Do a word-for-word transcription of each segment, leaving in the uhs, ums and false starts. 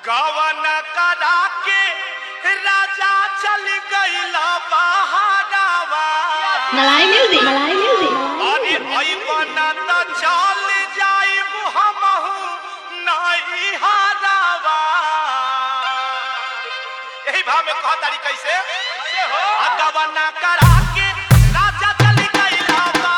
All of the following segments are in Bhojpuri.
गवन करा के राजा चल गइला बहारावा। मलाई म्यूजिक मलाई म्यूजिक अरे भई बना त चल जाइब हमहु नहीं हारावा। यही भाव में कहा तारी कैसे हो गवन करा के राजा चल गइला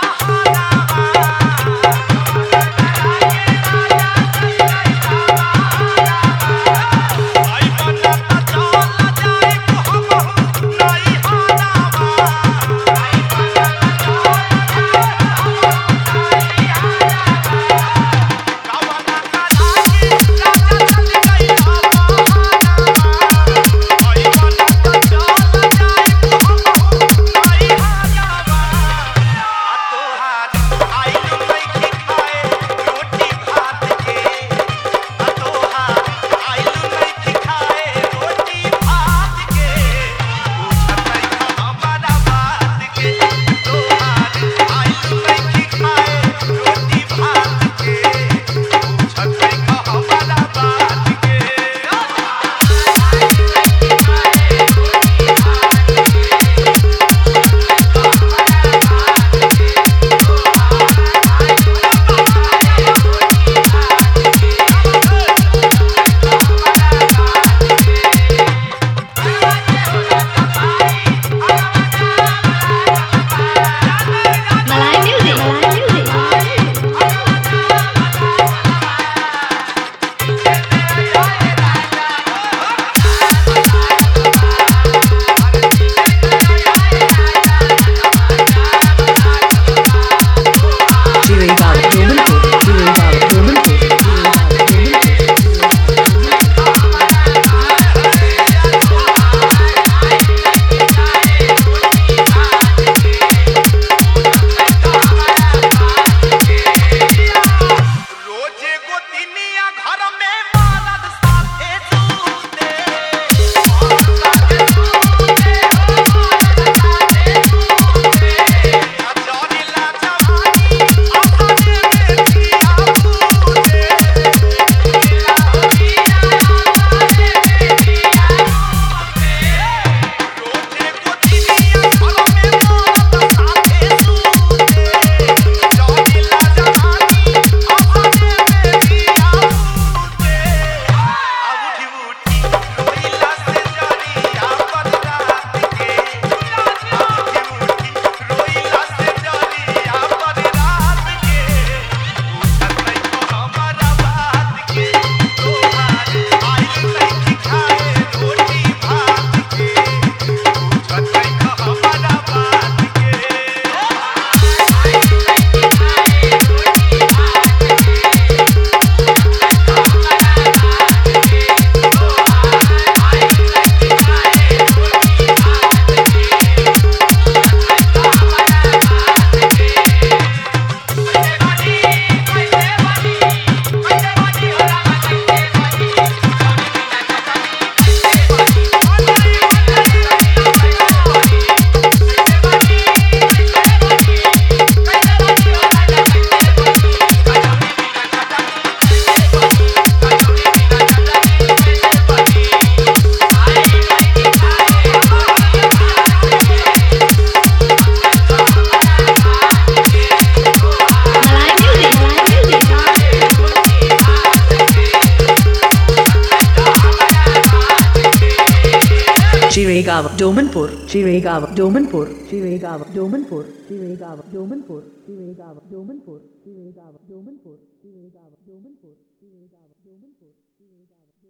Chiregaon, Domanpur, Chiregaon, Domanpur, Chiregaon, Domanpur, Chiregaon, Domanpur, Chiregaon, Domanpur, Chiregaon, Domanpur, Chiregaon, Domanpur, Chiregaon, Domanpur.